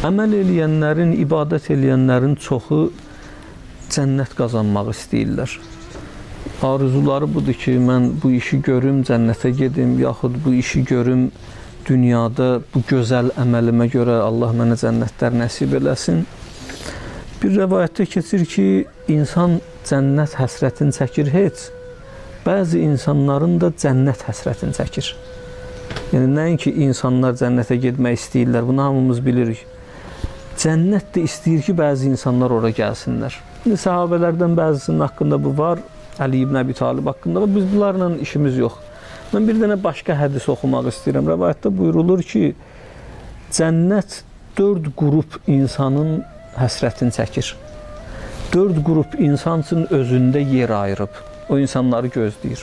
Əməl eləyənlərin, ibadət eləyənlərin çoxu cənnət qazanmaq istəyirlər. Arzuları budur ki, mən bu işi görüm, cənnətə gedim, yaxud bu işi görüm, dünyada bu gözəl əməlimə görə Allah mənə cənnətlər nəsib eləsin. Bir rəvayətdə keçir ki, insan cənnət həsrətini çəkir heç, bəzi insanların da cənnət həsrətini çəkir. Yəni, nəinki insanlar cənnətə getmək istəyirlər, bunu hamımız bilirik. Cənnət də istəyir ki, bəzi insanlar ora gəlsinlər. Səhabələrdən bəzisinin haqqında bu var, Əli ibn Əbi Talib haqqında var, biz bunlarla işimiz yox. Mən bir dənə başqa hədis oxumaq istəyirəm. Rəvayətdə buyurulur ki, cənnət 4 qrup insanın həsrətini çəkir. 4 qrup insan üçün özündə yer ayırıb, o insanları gözləyir.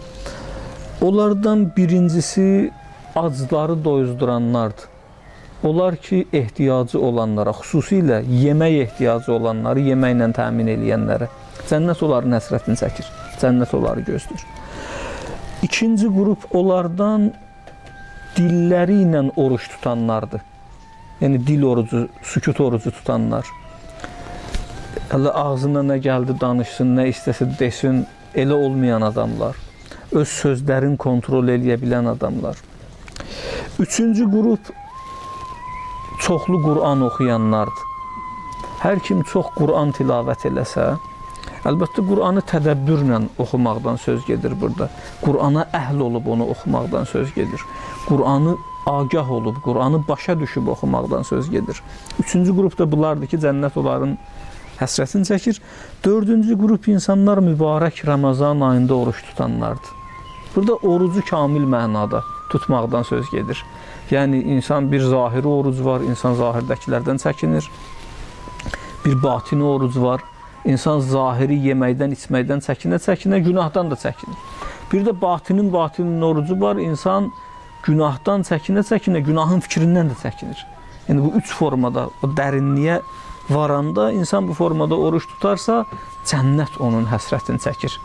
Onlardan birincisi acları doyuzduranlardır. Onlar ki, ehtiyacı olanlara, xüsusilə yemək ehtiyacı olanları yeməklə təmin eləyənlərə. Cənnət onların həsrətini çəkir, cənnət onları gözləyir. İkinci qrup onlardan dilləri ilə oruç tutanlardır. Yəni, dil orucu, sükut orucu tutanlar. Hələ ağzına nə gəldi danışsın, nə istəsə desin, elə olmayan adamlar. Öz sözlərini kontrol eləyə bilən adamlar. Üçüncü qrup çoxlu Qur'an oxuyanlardır. Hər kim çox Qur'an tilavət eləsə, əlbəttə Qur'anı tədəbbürlə oxumaqdan söz gedir burada. Qur'ana əhl olub onu oxumaqdan söz gedir. Qur'anı agah olub, Qur'anı başa düşüb oxumaqdan söz gedir. Üçüncü qrup da bunlardır ki, cənnət onların həsrətini çəkir. Dördüncü qrup insanlar mübarək Ramazan ayında oruç tutanlardır. Burada orucu kamil mənada tutmaqdan söz gedir. Yəni, insan bir zahiri oruc var, insan zahirdəkilərdən çəkinir. Bir batini oruc var, insan zahiri yeməkdən, içməkdən çəkinə-çəkinə, günahdan da çəkinir. Bir də batinin orucu var, insan günahdan çəkinə-çəkinə, günahın fikrindən də çəkinir. Yəni, bu 3 formada, o dərinliyə varanda, insan bu formada oruç tutarsa, cənnət onun həsrətini çəkir.